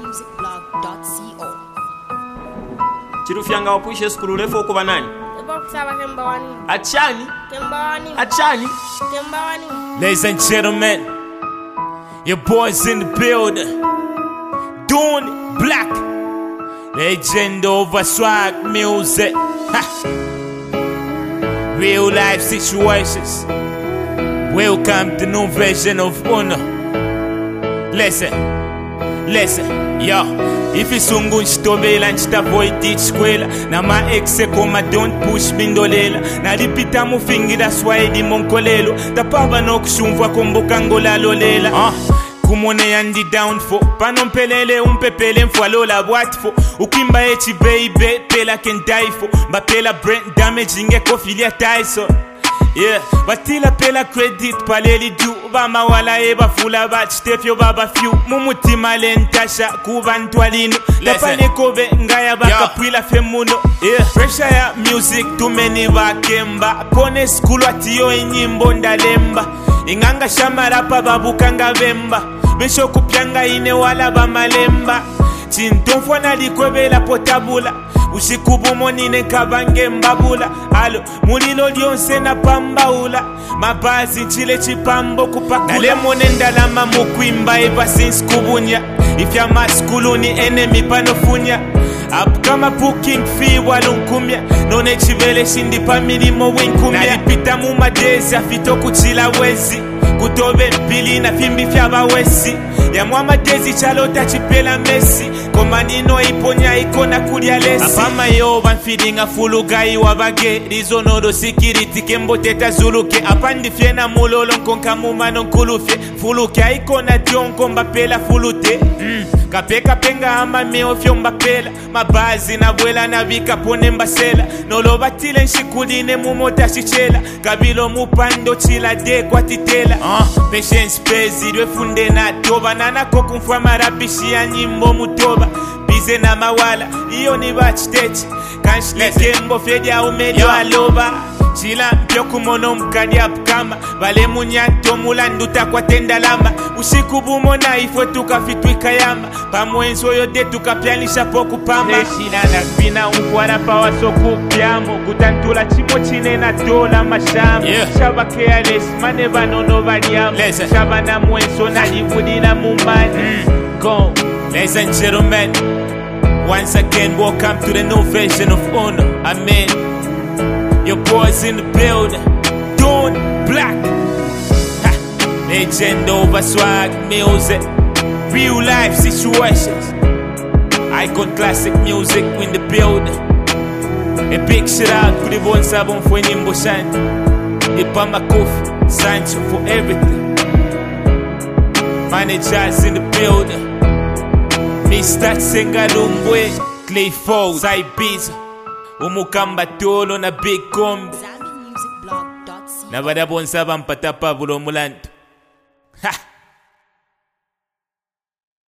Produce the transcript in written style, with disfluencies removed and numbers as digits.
ZambianMusicBlog.co. Chirufyanga wapwishe skulu lefo kuba nani? Achani? Ladies and gentlemen, your boys in the building, doing it black, legend over swag music, ha. Real life situations. Welcome to new version of Uno. Listen, yo. If it's ungu nchitobela nchitavoid ichikwela na ma exe koma don't push mindolela na lipita mufingira swaidi monkolelo tapava nokushumva komboka ngolalolela kumone yandi down for panompelele umpepele mfwalola bwatfo ukimba echi baby pela can die for mbapela brain damage ingeko filia Tyson. Yeah, batila pela credit paleli du bama wala eba fula bat stefyo baba few mumutima lentasha kubantwalino tapane kobe ngaya baka pwila femuno. Yeah, pressure ya music tumeni bakemba kone skulu atiyo inyimbo ndalemba inganga shamarapa babukanga bemba besho kupyanga ine wala bamalemba chintonfwa nalikwebela potabula ushikubu monine kabange mbabula alo mulilo lyonse na pambaula mabazi nchile chipambo kupakula nalemone ndalama mukwimba eva since kubunya ifya maskuluni enemy panofunya up kama booking fee walunkumya none chivele shindi pa milimo winkumya nalipita mu madezi afito kuchila wezi kutobe mpili na fimbi fya bawesi ya mwamadezi chalota chipela Messi komanino iponya ikona kulia lesi apama yo banfeeding afulugai wabage rizonodo security kembo teta zuluke apandi fiena mulolo nkonka mumano nkulufye fuluke ikona tionko mbapela fulute kapeka penga ama meofyo mbapela mabazi na bwela na vika pone mbasela noloba tile nshikuline mumota shichela kabilo mupando chila de kwa titela patience pezi dwefunde na toba nana kokumfwa marabishi ya nyimbo mutoba bize na mawala iyo ni backstage kanshileke mbofeja umedio aloba chila mpyo kumono mkadi apkama bale munyanto mulanduta kwa tendalama usiku bumona ifwe tukafitwika yama pamwenzo yode tukapyanisha poku pama shina na vina ukwara pawa soku pyamo kutantula chimo chine na dola mashama shaba careless mane banono banyama shaba na mwenzo na jivudina mumani go. Ladies and gentlemen, once again welcome to the new version of Uno. Amen. Your boys in the building, doing black, ha. Legend over swag music, real life situations, icon classic music in the building. A big shout out to the one sabon for nyimbo shine, the Pama Kofi, Sancho for everything. Managers in the building, Mr. Sengalumbwe, Clay Foles, Ibiza. Umukamba tolo na big kombi ZambianMusicBlog.co. na badabonsa bampata Pablo Mulanto. Ha!